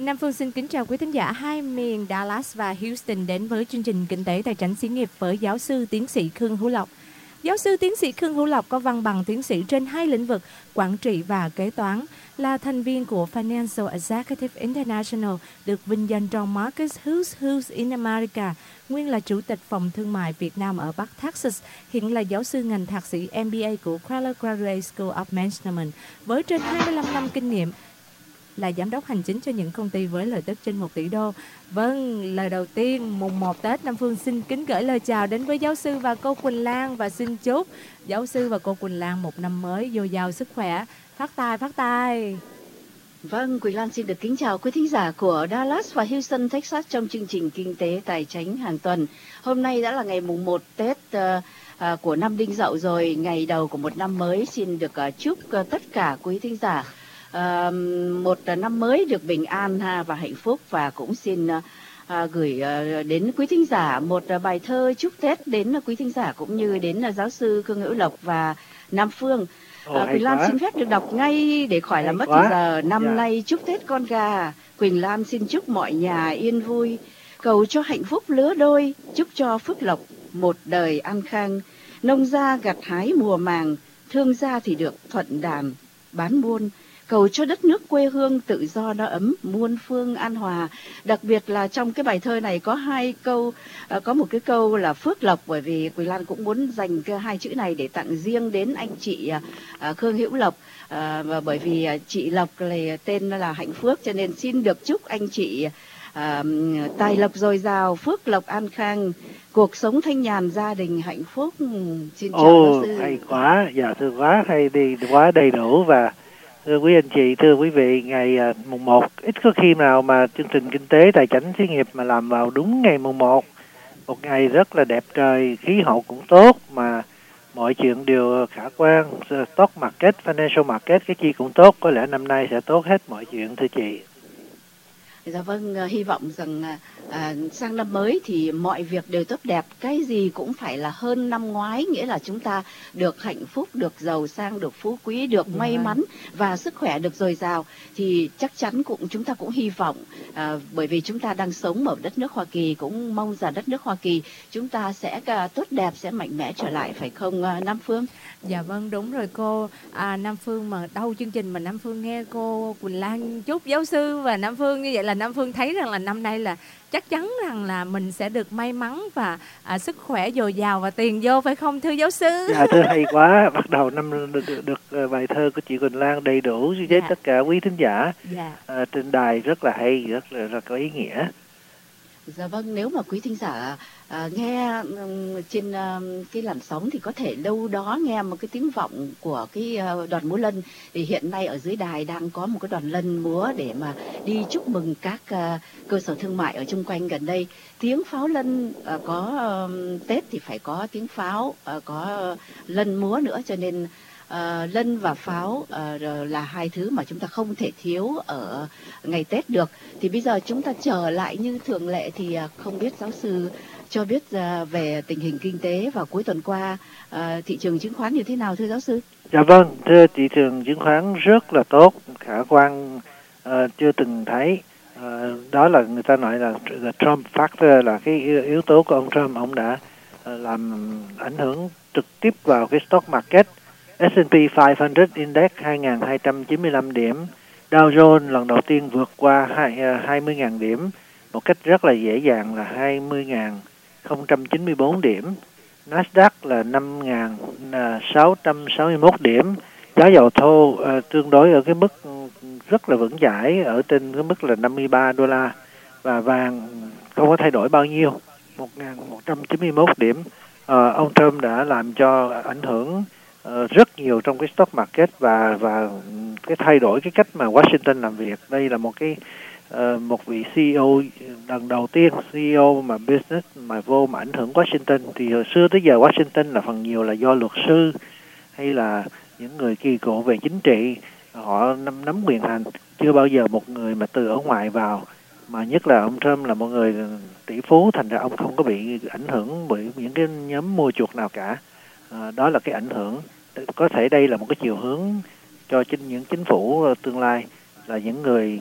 Nam Phương xin kính chào quý thính giả hai miền Dallas và Houston đến với chương trình Kinh tế Tài chính Xí nghiệp với giáo sư tiến sĩ Khương Hữu Lộc. Giáo sư tiến sĩ Khương Hữu Lộc có văn bằng tiến sĩ trên hai lĩnh vực quản trị và kế toán, là thành viên của Financial Executive International, được vinh danh trong Marcus Who's in America, nguyên là chủ tịch phòng thương mại Việt Nam ở Bắc Texas, hiện là giáo sư ngành thạc sĩ MBA của Keller Graduate School of Management với trên 25 năm kinh nghiệm, là giám đốc hành chính cho những công ty với lợi tức trên 1 tỷ đô. Vâng, lời đầu tiên mùng 1 Tết, Nam Phương xin kính gửi lời chào đến với giáo sư và cô Quỳnh Lan và xin chúc giáo sư và cô Quỳnh Lan một năm mới dồi dào sức khỏe, phát tài. Vâng, Quỳnh Lan xin được kính chào quý thính giả của Dallas và Houston, Texas trong chương trình Kinh tế Tài chính hàng tuần. Hôm nay đã là ngày mùng 1 Tết của năm Đinh Dậu rồi, ngày đầu của một năm mới. Xin được chúc tất cả quý thính giả một năm mới được bình an và hạnh phúc, và cũng xin gửi đến quý thính giả một bài thơ chúc Tết đến quý thính giả cũng như đến giáo sư Khương Hữu Lộc và Nam Phương. Quỳnh Lan xin phép được đọc ngay để khỏi làm mất thời giờ. Năm nay chúc Tết con gà, Quỳnh Lan xin chúc mọi nhà yên vui, cầu cho hạnh phúc lứa đôi, chúc cho phước lộc một đời an khang, nông gia gặt hái mùa màng, thương gia thì được thuận đàm bán buôn, cầu cho đất nước quê hương tự do no ấm, muôn phương an hòa. Đặc biệt là trong cái bài thơ này có hai câu, có một cái câu là phước lộc, bởi vì Quỳnh Lan cũng muốn dành cái hai chữ này để tặng riêng đến anh chị Khương Hữu Lộc, và bởi vì chị Lộc là tên là Hạnh Phước, cho nên xin được chúc anh chị tài lộc dồi dào, phước lộc an khang, cuộc sống thanh nhàn, gia đình hạnh phúc. Xin chào giáo sư. Hay quá, dạ thưa quá, hay đi quá đầy đủ. Và thưa quý anh chị, thưa quý vị, ngày mùng 1 ít có khi nào mà chương trình Kinh tế Tài chính Xí nghiệp mà làm vào đúng ngày mùng 1, một ngày rất là đẹp trời, khí hậu cũng tốt mà mọi chuyện đều khả quan, stock market, financial market cái chi cũng tốt, có lẽ năm nay sẽ tốt hết mọi chuyện thưa chị. Dạ vâng, hy vọng rằng sang năm mới thì mọi việc đều tốt đẹp, cái gì cũng phải là hơn năm ngoái, nghĩa là chúng ta được hạnh phúc, được giàu sang, được phú quý, được may mắn và sức khỏe được dồi dào. Thì chắc chắn chúng ta cũng hy vọng, bởi vì chúng ta đang sống ở đất nước Hoa Kỳ, cũng mong rằng đất nước Hoa Kỳ chúng ta sẽ tốt đẹp, sẽ mạnh mẽ trở lại, phải không Nam Phương? Dạ vâng, đúng rồi cô. Nam Phương mà đâu chương trình mà Nam Phương nghe cô Quỳnh Lan chúc giáo sư và Nam Phương như vậy là Nam Phương thấy rằng là năm nay là chắc chắn rằng là mình sẽ được may mắn và sức khỏe dồi dào và tiền vô, phải không thưa giáo sư? Dạ thưa hay quá, bắt đầu năm được bài thơ của chị Quỳnh Lan đầy đủ với tất cả quý thính giả trên đài, rất là hay, rất là có ý nghĩa. Dạ vâng, nếu mà quý thính giả nghe trên cái làn sóng thì có thể đâu đó nghe một cái tiếng vọng của cái đoàn múa lân. Thì hiện nay ở dưới đài đang có một cái đoàn lân múa để mà đi chúc mừng các cơ sở thương mại ở chung quanh gần đây. Tiếng pháo lân có Tết thì phải có tiếng pháo, có lân múa nữa, cho nên lân và pháo là hai thứ mà chúng ta không thể thiếu ở ngày Tết được. Thì bây giờ chúng ta trở lại như thường lệ, thì không biết giáo sư cho biết về tình hình kinh tế vào cuối tuần qua, thị trường chứng khoán như thế nào thưa giáo sư? Dạ vâng, thưa, thị trường chứng khoán rất là tốt, khả quan chưa từng thấy. Đó là người ta nói là the Trump factor, là cái yếu tố của ông Trump. Ông đã làm ảnh hưởng trực tiếp vào cái stock market. S&P 500 Index 2.295 điểm, Dow Jones lần đầu tiên vượt qua 20.000 điểm một cách rất là dễ dàng là 20.094 điểm. Nasdaq là 5.661 điểm. Giá dầu thô tương đối ở cái mức rất là vững chãi, ở trên cái mức là $53, và vàng không có thay đổi bao nhiêu, 1.191 điểm. Ông Trump đã làm cho ảnh hưởng rất nhiều trong cái stock market và cái thay đổi cái cách mà Washington làm việc. Đây là một vị CEO lần đầu tiên, CEO mà business mà vô mà ảnh hưởng Washington. Thì hồi xưa tới giờ Washington là phần nhiều là do luật sư hay là những người kỳ cựu về chính trị, họ nắm quyền hành, chưa bao giờ một người mà từ ở ngoài vào. Mà nhất là ông Trump là một người tỷ phú, thành ra ông không có bị ảnh hưởng bởi những cái nhóm mua chuộc nào cả. Đó là cái ảnh hưởng. Có thể đây là một cái chiều hướng cho những chính phủ tương lai, là những người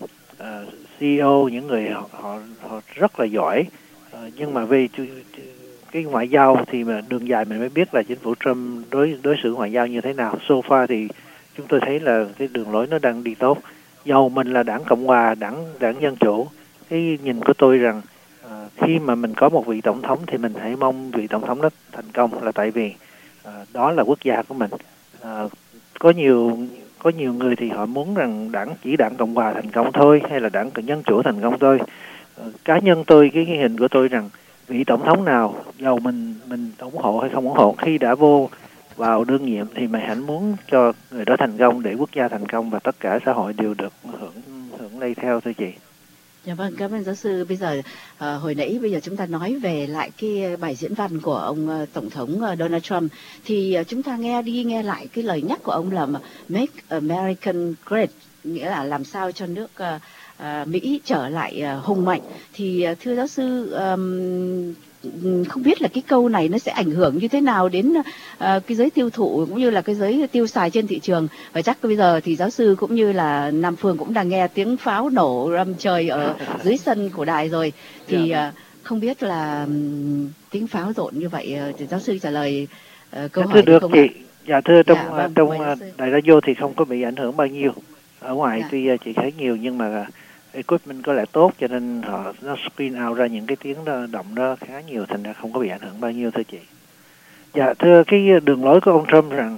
CEO, những người họ rất là giỏi, nhưng mà vì cái ngoại giao thì mà đường dài mình mới biết là chính phủ Trump đối xử ngoại giao như thế nào. So far thì chúng tôi thấy là cái đường lối nó đang đi tốt. Dầu mình là đảng Cộng hòa, đảng Dân chủ, cái nhìn của tôi rằng khi mà mình có một vị tổng thống thì mình hãy mong vị tổng thống đó thành công, là tại vì đó là quốc gia của mình. Có nhiều người thì họ muốn rằng đảng Cộng hòa thành công thôi, hay là đảng Dân chủ thành công thôi. Cá nhân tôi, cái hình của tôi rằng vị tổng thống nào, dầu mình ủng hộ hay không ủng hộ, khi đã vô vào đương nhiệm thì mình hẳn muốn cho người đó thành công để quốc gia thành công và tất cả xã hội đều được hưởng lây theo thôi chị. Dạ vâng, cảm ơn giáo sư. Bây giờ hồi nãy bây giờ chúng ta nói về lại cái bài diễn văn của ông Tổng thống Donald Trump, thì chúng ta nghe lại cái lời nhắc của ông là Make American Great, nghĩa là làm sao cho nước Mỹ trở lại hùng mạnh. Thì thưa giáo sư, không biết là cái câu này nó sẽ ảnh hưởng như thế nào đến cái giới tiêu thụ cũng như là cái giới tiêu xài trên thị trường. Và chắc bây giờ thì giáo sư cũng như là Nam Phương cũng đang nghe tiếng pháo nổ rầm trời ở dưới sân của đài rồi, thì không biết là tiếng pháo rộn như vậy thì giáo sư trả lời câu hỏi được không chị? Dạ thưa, trong vâng, đài radio thì không có bị ảnh hưởng bao nhiêu. Ở ngoài tuy chị thấy nhiều nhưng mà equipment có lẽ tốt, cho nên nó screen out ra những cái tiếng động đó khá nhiều, thành ra không có bị ảnh hưởng bao nhiêu thưa chị. Dạ thưa, cái đường lối của ông Trump rằng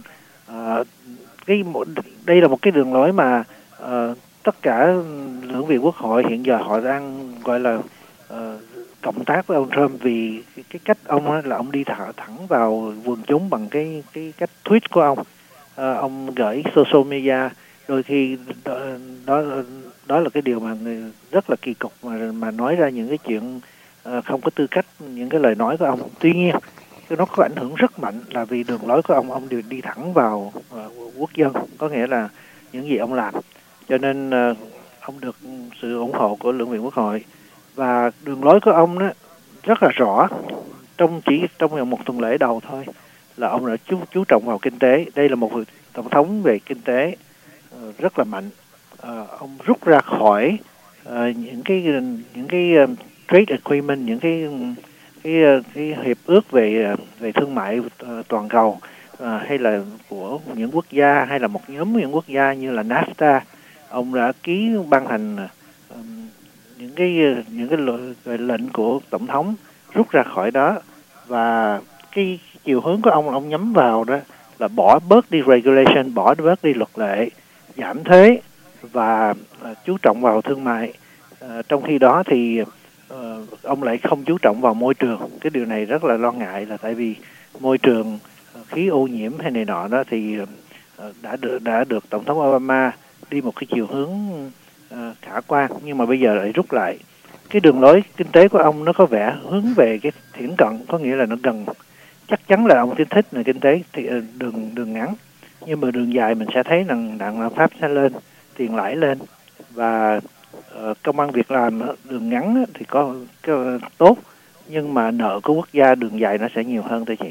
đây là một cái đường lối mà tất cả lưỡng viện quốc hội hiện giờ họ đang gọi là cộng tác với ông Trump, vì cái cách ông là ông đi thẳng vào quần chúng bằng cái cách tweet của ông. Ông gửi social media, đôi khi đó là cái điều mà rất là kỳ cục, mà nói ra những cái chuyện không có tư cách, những cái lời nói của ông. Tuy nhiên nó có ảnh hưởng rất mạnh là vì đường lối của ông đều đi thẳng vào quốc dân, có nghĩa là những gì ông làm, cho nên ông được sự ủng hộ của lưỡng viện quốc hội. Và đường lối của ông đó rất là rõ, chỉ trong một tuần lễ đầu thôi là ông đã chú trọng vào kinh tế. Đây là một tổng thống về kinh tế rất là mạnh. Ông rút ra khỏi những cái trade agreement, những cái hiệp ước về thương mại toàn cầu, hay là của những quốc gia, hay là một nhóm những quốc gia như là NAFTA. Ông đã ban hành những cái lệnh của tổng thống, rút ra khỏi đó. Và cái chiều hướng của ông nhắm vào đó là bỏ bớt đi regulation, bỏ bớt đi luật lệ, giảm thuế và chú trọng vào thương mại. Trong khi đó thì ông lại không chú trọng vào môi trường. Cái điều này rất là lo ngại, là tại vì môi trường, khí ô nhiễm hay này nọ đó thì đã được tổng thống Obama đi một cái chiều hướng khả quan, nhưng mà bây giờ lại rút lại. Cái đường lối kinh tế của ông nó có vẻ hướng về cái thiển cận, có nghĩa là nó gần, chắc chắn là ông thích là kinh tế thì đường ngắn, nhưng mà đường dài mình sẽ thấy rằng lạm phát sẽ lên, tiền lãi lên, và công ăn việc làm đường ngắn thì có tốt, nhưng mà nợ của quốc gia đường dài nó sẽ nhiều hơn thưa chị.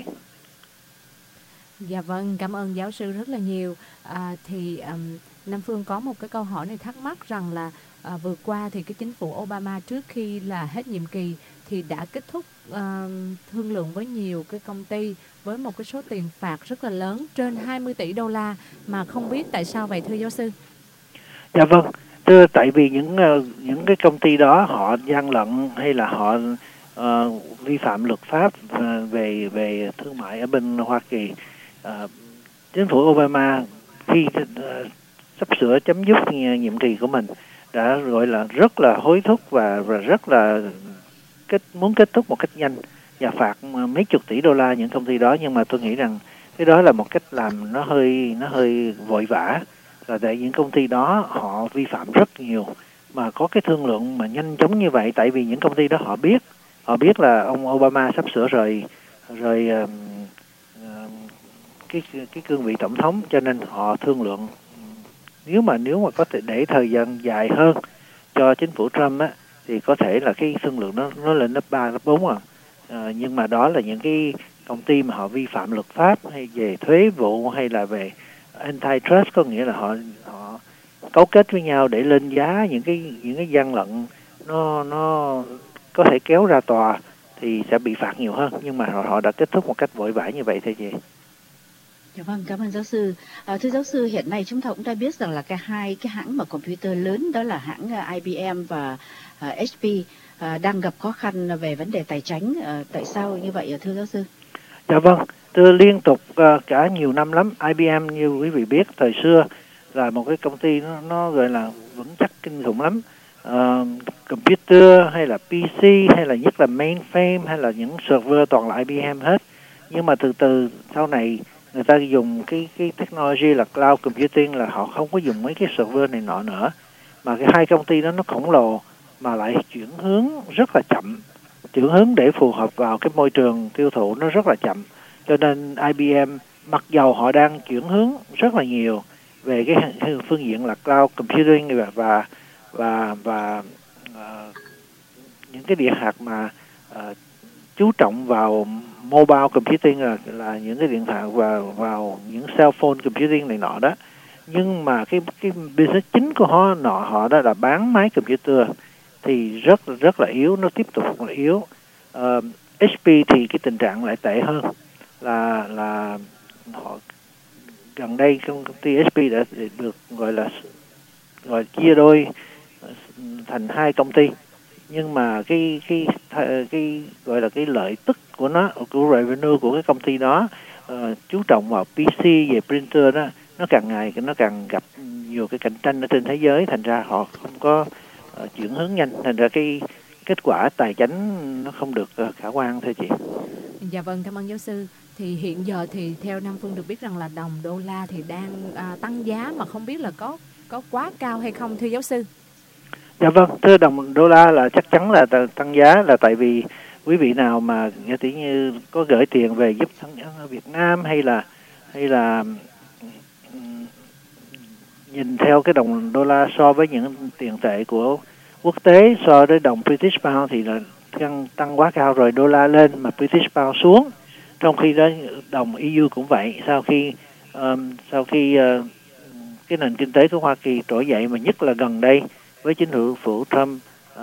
Dạ vâng, cảm ơn giáo sư rất là nhiều. Nam Phương có một cái câu hỏi này thắc mắc rằng là vừa qua thì cái chính phủ Obama trước khi là hết nhiệm kỳ thì đã kết thúc thương lượng với nhiều cái công ty với một cái số tiền phạt rất là lớn, trên 20 tỷ đô la, mà không biết tại sao vậy thưa giáo sư? Dạ vâng, thưa, tại vì những cái công ty đó họ gian lận, hay là họ vi phạm luật pháp về thương mại ở bên Hoa Kỳ. Chính phủ Obama khi sắp sửa chấm dứt nhiệm kỳ của mình đã gọi là rất là hối thúc và rất là muốn kết thúc một cách nhanh và phạt mấy chục tỷ đô la những công ty đó. Nhưng mà tôi nghĩ rằng cái đó là một cách làm nó hơi vội vã, là tại những công ty đó họ vi phạm rất nhiều mà có cái thương lượng mà nhanh chóng như vậy. Tại vì những công ty đó họ biết là ông Obama sắp sửa rời cái cương vị tổng thống, cho nên họ thương lượng nếu mà có thể để thời gian dài hơn cho chính phủ Trump á, thì có thể là cái thương lượng nó lên lớp 3, lớp 4 à. Nhưng mà đó là những cái công ty mà họ vi phạm luật pháp, hay về thuế vụ, hay là về antitrust, có nghĩa là họ cấu kết với nhau để lên giá những cái gian lận nó có thể kéo ra tòa thì sẽ bị phạt nhiều hơn, nhưng mà họ đã kết thúc một cách vội vã như vậy thôi chị. Dạ vâng, cảm ơn giáo sư. Thưa giáo sư, hiện nay chúng ta cũng đã biết rằng là hai cái hãng mà computer lớn đó là hãng IBM và HP đang gặp khó khăn về vấn đề tài chính. Tại sao như vậy thưa giáo sư? Dạ vâng, từ liên tục cả nhiều năm lắm. IBM như quý vị biết thời xưa là một cái công ty nó gọi là vững chắc kinh khủng lắm. Computer hay là PC hay là nhất là mainframe hay là những server toàn là IBM hết. Nhưng mà từ từ sau này người ta dùng cái technology là cloud computing, là họ không có dùng mấy cái server này nọ nữa, mà cái hai công ty đó nó khổng lồ mà lại chuyển hướng rất là chậm, chuyển hướng để phù hợp vào cái môi trường tiêu thụ nó rất là chậm. Cho nên IBM mặc dầu họ đang chuyển hướng rất là nhiều về cái phương diện là cloud computing và những cái điện hạt mà chú trọng vào mobile computing là những cái điện thoại và vào những cell phone computing này nọ đó, nhưng mà cái business chính của họ đó là bán máy computer thì rất là yếu, nó tiếp tục là yếu. HP thì cái tình trạng lại tệ hơn, là họ gần đây công ty HP đã được gọi chia đôi thành hai công ty, nhưng mà cái gọi là cái lợi tức của nó, của revenue của cái công ty đó chú trọng vào PC về printer đó, nó càng ngày nó càng gặp nhiều cái cạnh tranh ở trên thế giới, thành ra họ không có chuyển hướng nhanh, thành ra cái kết quả tài chính nó không được khả quan thôi chị. Dạ vâng, cảm ơn giáo sư. Thì hiện giờ thì theo Nam Phương được biết rằng là đồng đô la thì đang tăng giá, mà không biết là có quá cao hay không thưa giáo sư? Dạ vâng, thưa, đồng đô la là chắc chắn là tăng giá là tại vì quý vị nào mà như có gửi tiền về giúp thân nhân ở Việt Nam hay là nhìn theo cái đồng đô la so với những tiền tệ của quốc tế, so với đồng British Pound thì là tăng quá cao rồi, đô la lên mà British Pound xuống. Trong khi đó đồng EU cũng vậy, sau khi cái nền kinh tế của Hoa Kỳ trỗi dậy, mà nhất là gần đây với chính phủ Trump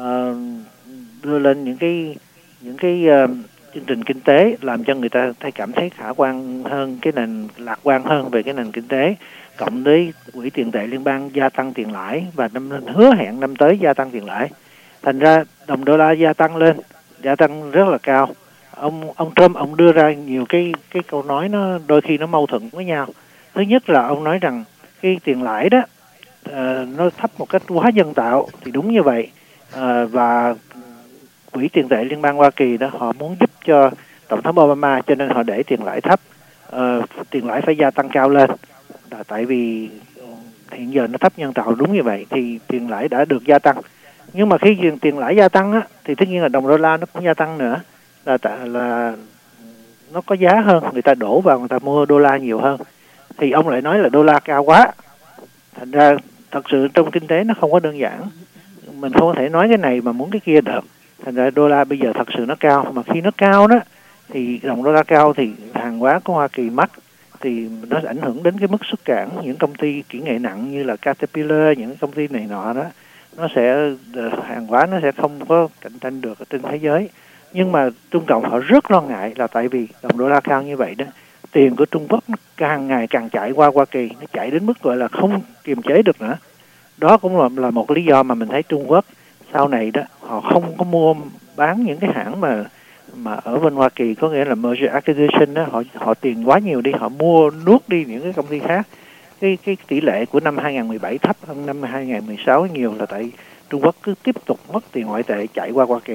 đưa lên những cái chương trình kinh tế làm cho người ta cảm thấy khả quan hơn, cái nền lạc quan hơn về cái nền kinh tế, cộng với quỹ tiền tệ liên bang gia tăng tiền lãi và hứa hẹn năm tới gia tăng tiền lãi, thành ra đồng đô la gia tăng rất là cao. Ông Trump ông đưa ra nhiều cái câu nói nó đôi khi nó mâu thuẫn với nhau. Thứ nhất là ông nói rằng cái tiền lãi đó nó thấp một cách quá nhân tạo, thì đúng như vậy, và quỹ tiền tệ liên bang Hoa Kỳ đó họ muốn giúp cho tổng thống Obama, cho nên họ để tiền lãi thấp, tiền lãi phải gia tăng cao lên, là tại vì hiện giờ nó thấp nhân tạo, đúng như vậy thì tiền lãi đã được gia tăng. Nhưng mà khi tiền lãi gia tăng á, thì tất nhiên là đồng đô la nó cũng gia tăng nữa, là nó có giá hơn, người ta đổ vào, người ta mua đô la nhiều hơn, thì ông lại nói là đô la cao quá. Thành ra thật sự trong kinh tế nó không có đơn giản, mình không có thể nói cái này mà muốn cái kia được. Thành ra đô la bây giờ thật sự nó cao, mà khi nó cao đó thì đồng đô la cao thì hàng hóa của Hoa Kỳ mắc, thì nó ảnh hưởng đến cái mức xuất cảng những công ty kỹ nghệ nặng như là Caterpillar, những công ty này nọ đó, nó sẽ hàng hóa nó sẽ không có cạnh tranh được ở trên thế giới. Nhưng mà Trung Cộng họ rất lo ngại là tại vì đồng đô la cao như vậy đó, tiền của Trung Quốc nó càng ngày càng chạy qua Hoa Kỳ, nó chạy đến mức gọi là không kiềm chế được nữa. Đó cũng là một lý do mà mình thấy Trung Quốc sau này đó họ không có mua bán những cái hãng mà ở bên Hoa Kỳ, có nghĩa là merger acquisition đó, họ tiền quá nhiều đi, họ mua nuốt đi những cái công ty khác. Cái tỷ lệ của năm 2017 thấp hơn năm 2016 nhiều, là tại Trung Quốc cứ tiếp tục mất tiền ngoại tệ chạy qua Hoa Kỳ.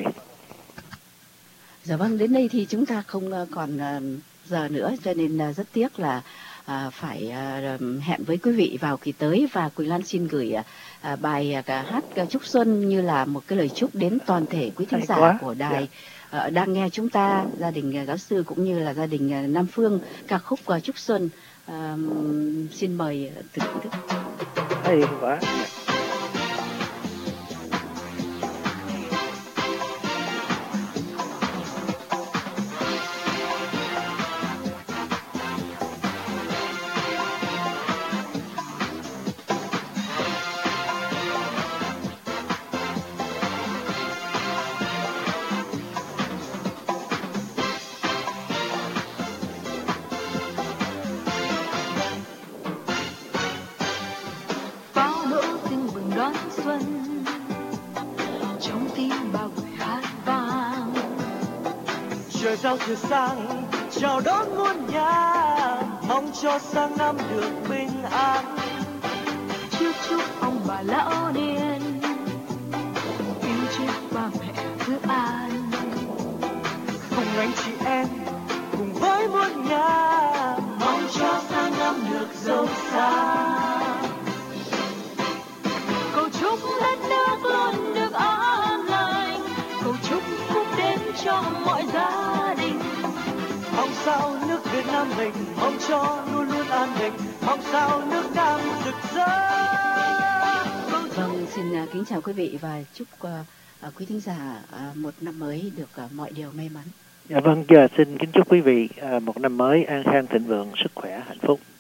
Dạ vâng, đến đây thì chúng ta không còn giờ nữa, cho nên rất tiếc là phải hẹn với quý vị vào kỳ tới, và Quỳnh Lan xin gửi bài hát Chúc Xuân như là một cái lời chúc đến toàn thể quý thính giả của đài đang nghe chúng ta, gia đình giáo sư cũng như là gia đình Nam Phương, ca khúc Chúc Xuân. Xin mời thưởng thức. Hay quá. xuân, trong tim bao người hát vang. Trời giao thừa sang chào đón muôn nhà, mong cho sang năm được bình an. Chúc ông bà lão niên kính chúc ba mẹ cứ an. Cùng anh chị em cùng với muôn nhà, mong cho sang năm được giàu sang. Cầu chúc đất nước luôn được an lành, cầu chúc phúc đến cho mọi gia đình. Mong sao nước Việt Nam mình, mong cho luôn luôn an bình, mong sao nước Nam rực rỡ. Vâng, xin kính chào quý vị và chúc quý thính giả một năm mới được mọi điều may mắn. Dạ vâng, giờ xin kính chúc quý vị một năm mới an khang thịnh vượng, sức khỏe, hạnh phúc.